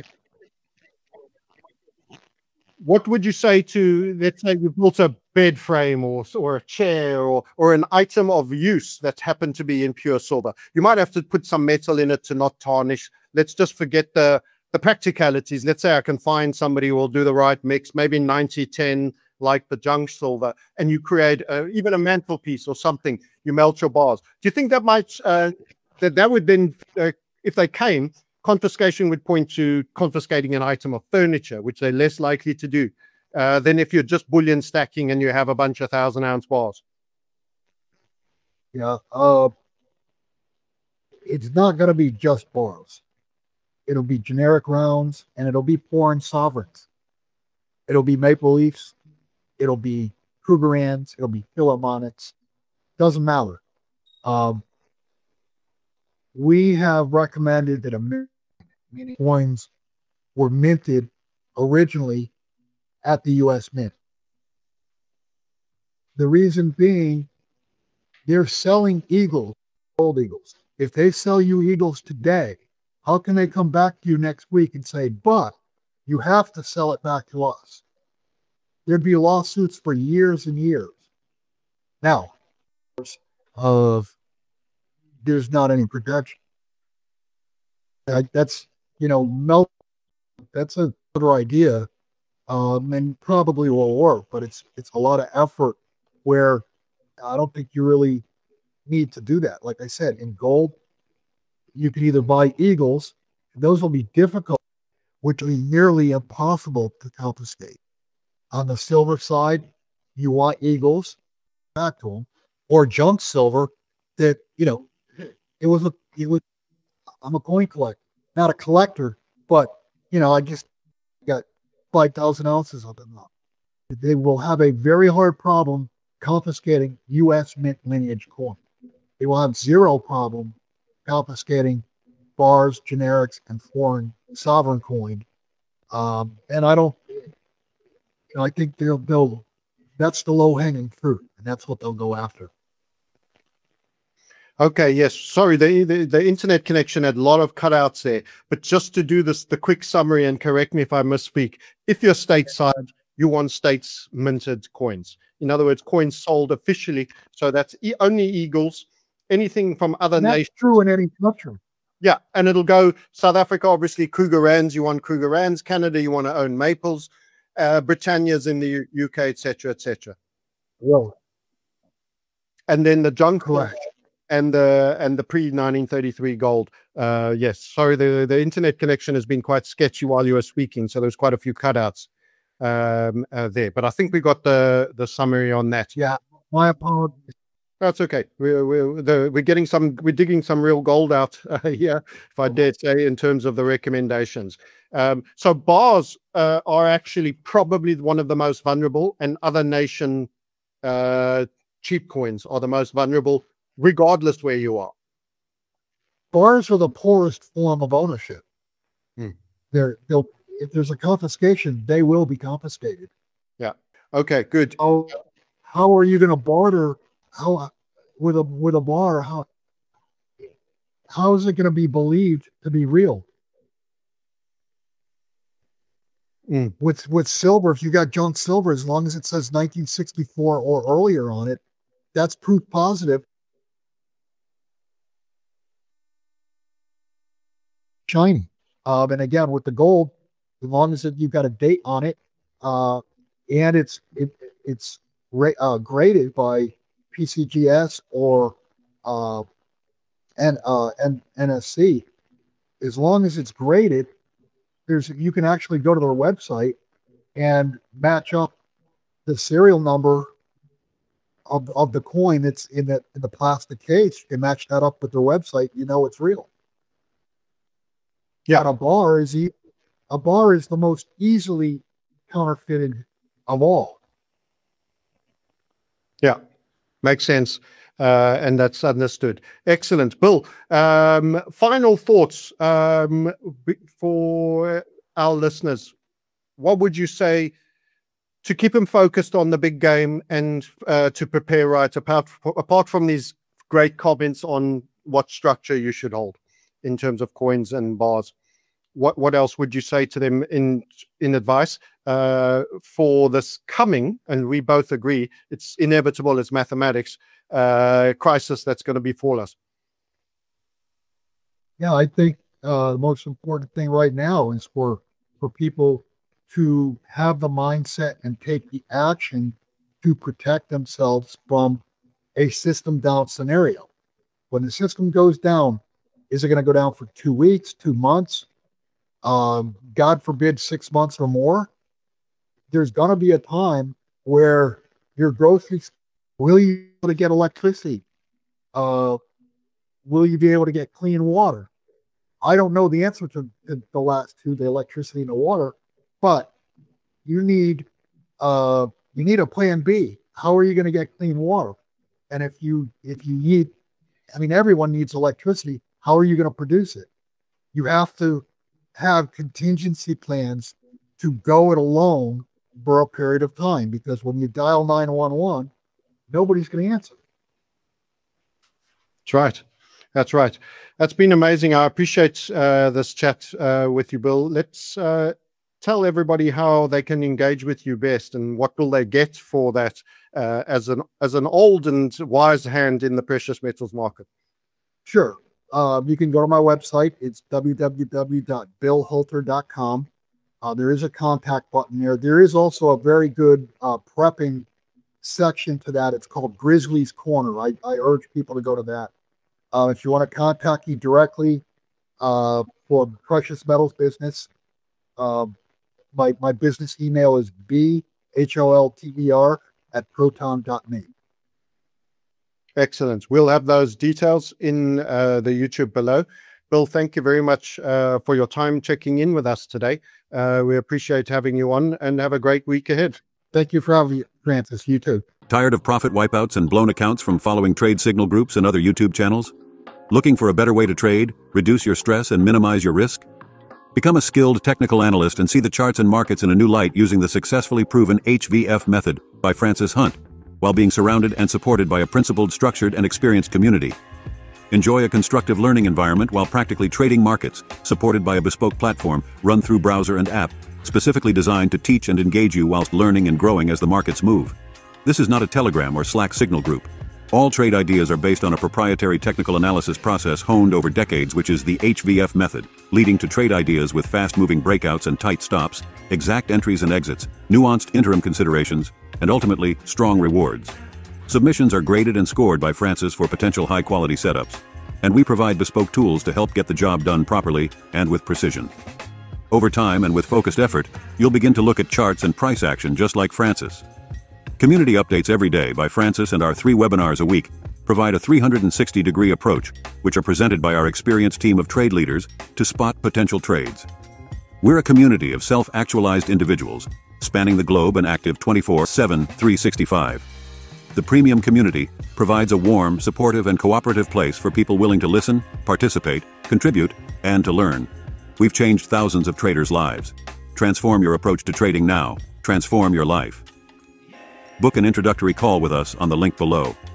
[SPEAKER 1] What would you say to, let's say you built a bed frame or or a chair or or an item of use that happened to be in pure silver? You might have to put some metal in it to not tarnish. Let's just forget the the practicalities. Let's say I can find somebody who will do the right mix, maybe ninety ten, like the junk silver, and you create uh, even a mantelpiece or something. You melt your bars. Do you think that might uh, that that would then, uh, if they came, confiscation would point to confiscating an item of furniture, which they're less likely to do uh, than if you're just bullion stacking and you have a bunch of thousand ounce bars?
[SPEAKER 2] Yeah, uh, it's not going to be just bars. It'll be generic rounds, and it'll be foreign sovereigns. It'll be Maple Leafs. It'll be Krugerrands. It'll be Philharmonics. Doesn't matter. Um, we have recommended that American coins were minted originally at the U S Mint. The reason being, they're selling eagles, gold eagles. If they sell you eagles today, how can they come back to you next week and say, but you have to sell it back to us? There'd be lawsuits for years and years. Now, of there's not any protection. Like that's, you know, melt. That's a better idea, um, and probably will work, but it's it's a lot of effort where I don't think you really need to do that. Like I said, in gold, you can either buy eagles, and those will be difficult, which will be nearly impossible to confiscate. On the silver side, you want eagles, back to them, or junk silver that, you know, it was a, it was, I'm a coin collector, not a collector, but, you know, I just got five thousand ounces of them. They will have a very hard problem confiscating U S Mint lineage coin. They will have zero problem confiscating bars, generics, and foreign sovereign coin. Um, and I don't, you know, I think they'll, they'll, that's the low hanging fruit, and that's what they'll go after.
[SPEAKER 1] Okay, yes. Sorry, the, the the internet connection had a lot of cutouts there. But just to do this, the quick summary, and correct me if I misspeak. If you're stateside, you want states minted coins. In other words, coins sold officially. So that's e only eagles. Anything from other
[SPEAKER 2] And that's
[SPEAKER 1] nations.
[SPEAKER 2] true in any country.
[SPEAKER 1] Yeah, and it'll go South Africa, obviously Krugerrands. You want Krugerrands. Canada, you want to own Maples. Uh, Britannia's in the U K, et cetera, et cetera.
[SPEAKER 2] Well,
[SPEAKER 1] and then the junk.
[SPEAKER 2] correct.
[SPEAKER 1] And the and the pre nineteen thirty-three gold. Uh, yes, sorry, the the internet connection has been quite sketchy while you were speaking, so there's quite a few cutouts um, uh, there. But I think we got the the summary on that.
[SPEAKER 2] Yeah, my apologies.
[SPEAKER 1] That's okay. We're we're the, we're getting some. We're digging some real gold out uh, here, if I dare say, in terms of the recommendations. Um, so bars uh, are actually probably one of the most vulnerable, and other nation uh, cheap coins are the most vulnerable, regardless where you are.
[SPEAKER 2] Bars are the poorest form of ownership.
[SPEAKER 1] Hmm.
[SPEAKER 2] They're, they'll, if there's a confiscation, they will be confiscated.
[SPEAKER 1] Yeah. Okay, good.
[SPEAKER 2] How, how are you going to barter how, with a with a bar? How, how is it going to be believed to be real?
[SPEAKER 1] Mm.
[SPEAKER 2] With, with silver, if you got junk silver, as long as it says nineteen sixty-four or earlier on it, that's proof positive. Shiny. Um, and again, with the gold, as long as it, you've got a date on it, uh, and it's it, it's uh, graded by P C G S or uh, and uh, and N S C, as long as it's graded, there's you can actually go to their website and match up the serial number of of the coin that's in that in the plastic case. You can match that up with their website. You know it's real.
[SPEAKER 1] Yeah,
[SPEAKER 2] but a bar is e a bar is the most easily counterfeited of all.
[SPEAKER 1] Yeah, makes sense. Uh, and that's understood. Excellent. Bill, um, final thoughts um, for our listeners. What would you say to keep them focused on the big game and uh, to prepare right, apart, apart from these great comments on what structure you should hold in terms of coins and bars? What what else would you say to them in in advice uh, for this coming, and we both agree it's inevitable, it's mathematics, uh, crisis that's going to befall us?
[SPEAKER 2] Yeah, I think uh, the most important thing right now is for for people to have the mindset and take the action to protect themselves from a system down scenario. When the system goes down, is it going to go down for two weeks, two months? Um, God forbid, six months or more? There's going to be a time where your groceries, will you be able to get electricity? Uh, will you be able to get clean water? I don't know the answer to the last two, the electricity and the water, but you need uh, you need a plan B. How are you going to get clean water? And if you if you need, I mean, everyone needs electricity. How are you going to produce it? You have to have contingency plans to go it alone for a period of time, because when you dial nine one one, nobody's going to answer.
[SPEAKER 1] That's right. That's right. That's been amazing. I appreciate uh, this chat uh, with you, Bill. Let's uh, tell everybody how they can engage with you best, and what will they get for that uh, as an as an old and wise hand in the precious metals market.
[SPEAKER 2] Sure. Um, you can go to my website. It's w w w dot bill hulter dot com. Uh, there is a contact button there. There is also a very good uh, prepping section to that. It's called Grizzly's Corner. I, I urge people to go to that. Uh, if you want to contact me directly uh, for precious metals business, uh, my, my business email is b h o l t e r at proton dot me.
[SPEAKER 1] Excellent. We'll have those details in uh, the YouTube below. Bill, thank you very much uh, for your time checking in with us today. Uh, we appreciate having you on, and have a great week ahead.
[SPEAKER 2] Thank you for having me, Francis. You too.
[SPEAKER 3] Tired of profit wipeouts and blown accounts from following trade signal groups and other YouTube channels? Looking for a better way to trade, reduce your stress, and minimize your risk? Become a skilled technical analyst and see the charts and markets in a new light using the successfully proven H V F method by Francis Hunt, while being surrounded and supported by a principled, structured, and experienced community. Enjoy a constructive learning environment while practically trading markets, supported by a bespoke platform run through browser and app, specifically designed to teach and engage you whilst learning and growing as the markets move. This is not a Telegram or Slack signal group. All trade ideas are based on a proprietary technical analysis process honed over decades, which is the H V F method, leading to trade ideas with fast-moving breakouts and tight stops, exact entries and exits, nuanced interim considerations, and ultimately, strong rewards. Submissions are graded and scored by Francis for potential high-quality setups, and we provide bespoke tools to help get the job done properly and with precision. Over time and with focused effort, you'll begin to look at charts and price action just like Francis. Community updates every day by Francis and our three webinars a week provide a three hundred sixty degree approach, which are presented by our experienced team of trade leaders to spot potential trades. We're a community of self-actualized individuals, spanning the globe and active twenty-four seven, three sixty-five. The premium community provides a warm, supportive, and cooperative place for people willing to listen, participate, contribute, and to learn. We've changed thousands of traders' lives. Transform your approach to trading now. Transform your life. Book an introductory call with us on the link below.